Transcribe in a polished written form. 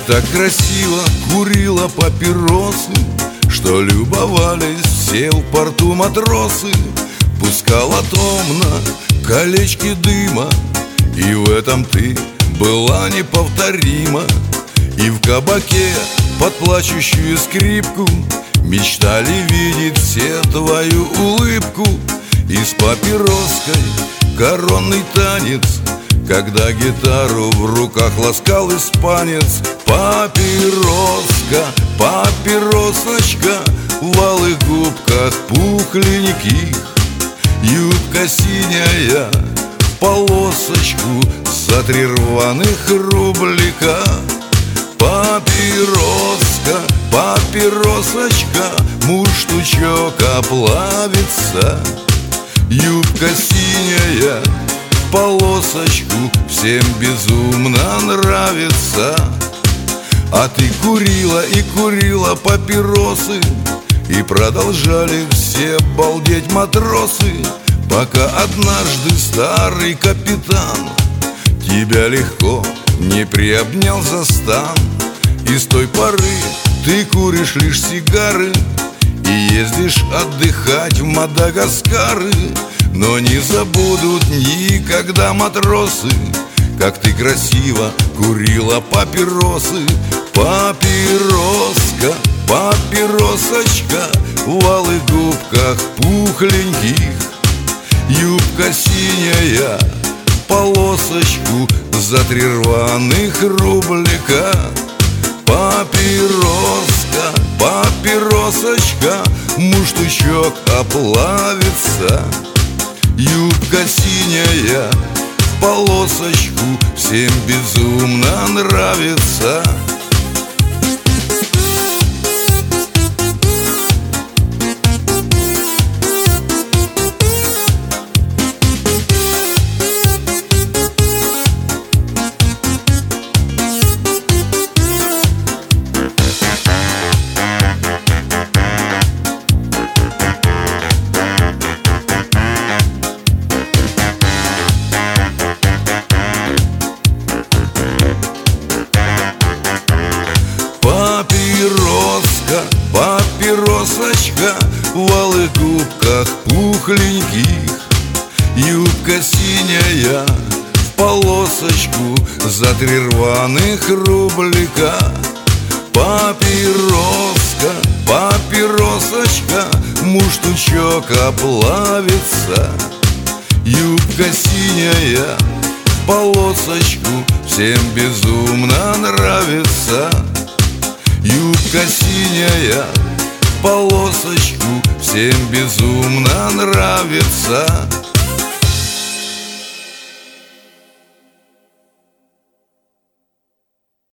так красиво курила папиросы, что любовались все в порту матросы. Пускала томно колечки дыма, и в этом ты была неповторима. И в кабаке под плачущую скрипку мечтали видеть все твою улыбку. И с папироской коронный танец, когда гитару в руках ласкал испанец. Папироска, папиросочка, в алых губках пухленьких, юбка синяя в полосочку за 3 рваных рублика. Папироска, папиросочка, муж-штучок оплавится, юбка синяя в полосочку всем безумно нравится. А ты курила и курила папиросы, и продолжали все балдеть матросы, пока однажды старый капитан тебя легко не приобнял за стан. И с той поры ты куришь лишь сигары и ездишь отдыхать в Мадагаскары. Но не забудут никогда матросы, как ты красиво курила папиросы. Папироска, папиросочка, в алых губках пухленьких, юбка синяя в полосочку за 3 рваных рублика. Папироска, папиросочка, муж-штучок оплавится, юбка синяя в полосочку всем безумно нравится. Папироска, папиросочка, в алых губках пухленьких, юбка синяя в полосочку за 3 рваных рублика. Папироска, папиросочка, муж-штучок оплавится, юбка синяя в полосочку всем безумно нравится. Юбка синяя в полосочку всем безумно нравится.